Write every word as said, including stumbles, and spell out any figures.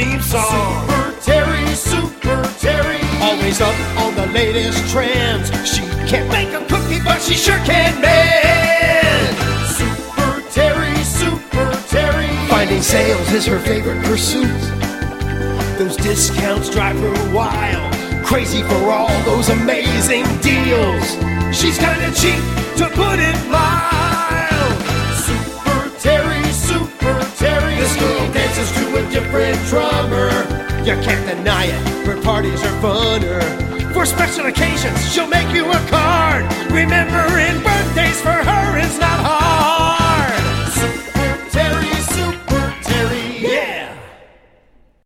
theme song. Super Terry, Super Terry, Always up on the latest trends. She can't make a cookie, but she sure can mend. Super Terry, Super Terry. Finding sales is her favorite pursuit. Those discounts drive her wild, crazy for all those amazing deals. She's kinda cheap, to put it mild. Super Terry, Super Terry. This girl dances to a different drummer. You can't deny it, her parties are funner. For special occasions, she'll make you a card. Remembering birthdays for her is not hard.